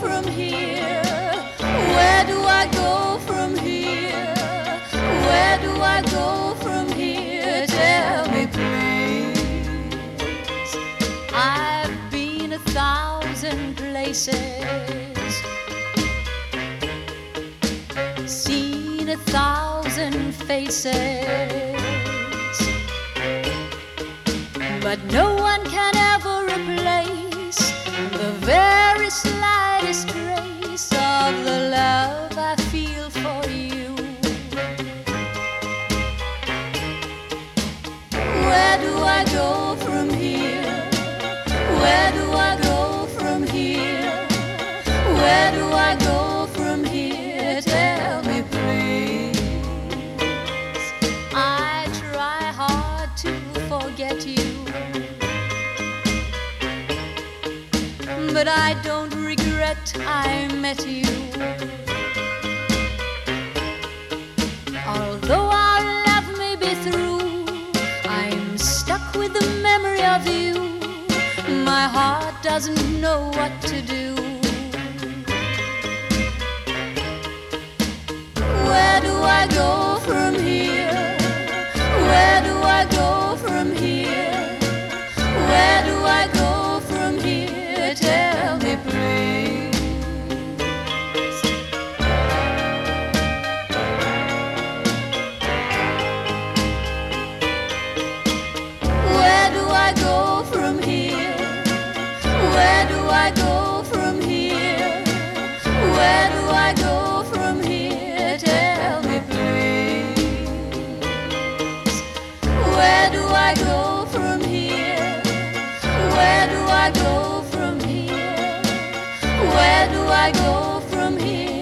from here? Where do I go from here? Where do I go from here? Tell me please. I've been 1,000 places, seen 1,000 faces, but no one can ever replace the very slightest trace of the love I feel for you. Where do I go from here? Where do I go from here? Where do I go from here? Tell me please. I try hard to forget you, but I don't regret I met you. Although our love may be through, I'm stuck with the memory of you. My heart doesn't know what to do. Where do I go from here? Where do I go from here? Where do I go from here? Tell me please. Where do I go from here? Where do I go from here? Where do I go from here? Tell me please. Where do I go from here? Where do I go from here? Where do I go from here?